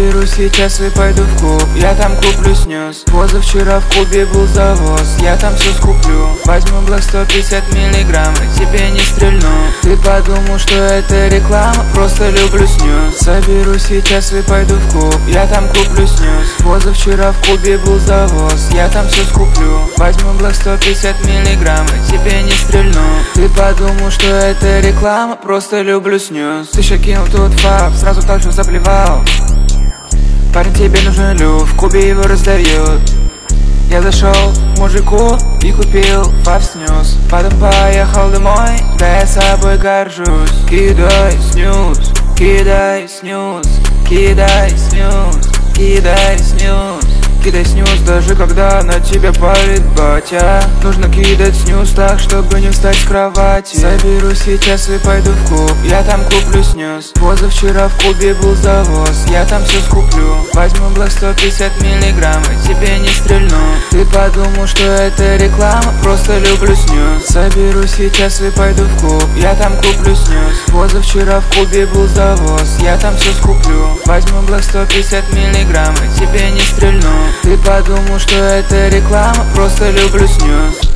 Соберу сейчас и пойду в клуб, я там куплю снюс. Позавчера в клубе был завоз, я там все скуплю. Возьму блок 150 миллиграмм, и тебе не стрельну. Ты подумал, что это реклама, просто люблю снюс. Соберу сейчас и пойду в клуб, я там куплю снюс. Позавчера в клубе был завоз, я там все скуплю. Возьму блок 150 миллиграмм, и тебе не стрельну. Ты подумал, что это реклама, просто люблю снюс. Ты еще кинул тут фап, сразу так же заплевал. Парень, тебе нужен люф, в клубе его раздают. Я зашел к мужику и купил фап снюс. Потом поехал домой, да я собой горжусь. Кидай снюс, кидай снюс, кидай снюс, кидай снюс. Кидай снюс, даже когда на тебя палит батя. Нужно кидать снюс так, чтобы не встать с кровати. Соберу сейчас и пойду в клуб, я там куплю снюс. Позавчера в клубе был завоз, я там все скуплю. Возьму блок 150 миллиграмм, и тебе не стрельну. Ты подумал, что это реклама, просто люблю снюс. Соберу сейчас и пойду в клуб, я там куплю снюс. Позавчера в клубе был завоз, я там все скуплю. Возьму блок 150 миллиграмм, и тебе не стрельну. Ты подумал, что это реклама, просто люблю снюс.